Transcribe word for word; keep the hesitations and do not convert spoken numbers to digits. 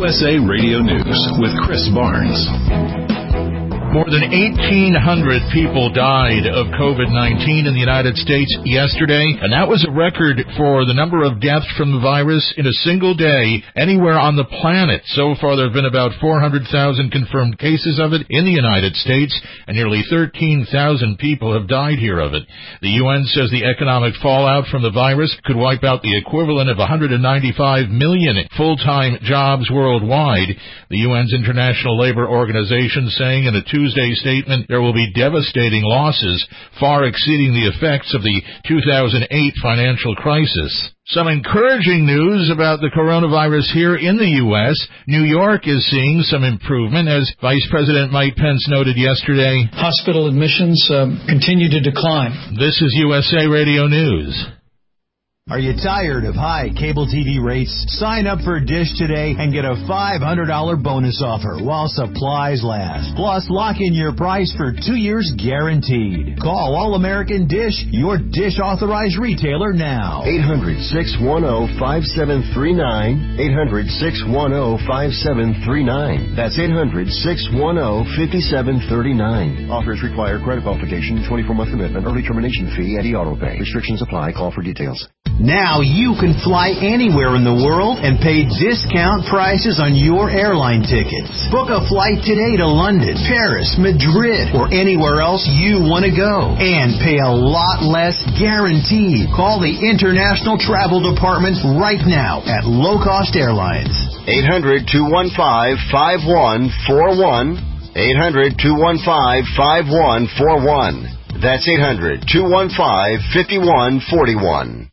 U S A Radio News with Chris Barnes. More than eighteen hundred people died of COVID nineteen in the United States yesterday, and that was a record for the number of deaths from the virus in a single day anywhere on the planet. So far, there have been about four hundred thousand confirmed cases of it in the United States, and nearly thirteen thousand people have died here of it. The U N says the economic fallout from the virus could wipe out the equivalent of one hundred ninety-five million full-time jobs worldwide. The U N's International Labor Organization saying in a two Tuesday statement there will be devastating losses, far exceeding the effects of the two thousand eight financial crisis. Some encouraging news about the coronavirus here in the U S. New York is seeing some improvement, as Vice President Mike Pence noted yesterday. Hospital admissions um, continue to decline. This is U S A Radio News. Are you tired of high cable T V rates? Sign up for Dish today and get a five hundred dollars bonus offer while supplies last. Plus, lock in your price for two years guaranteed. Call All-American Dish, your Dish authorized retailer now. eight hundred, six one zero, five seven three nine. eight hundred, six one zero, five seven three nine. That's eight hundred, six one zero, five seven three nine. Offers require credit qualification, twenty-four month commitment, early termination fee, and e-auto pay. Restrictions apply. Call for details. Now you can fly anywhere in the world and pay discount prices on your airline tickets. Book a flight today to London, Paris, Madrid, or anywhere else you want to go. And pay a lot less guaranteed. Call the International Travel Department right now at Low Cost Airlines. eight hundred, two one five, five one four one. eight hundred, two one five, five one four one. That's eight hundred, two one five, five one four one.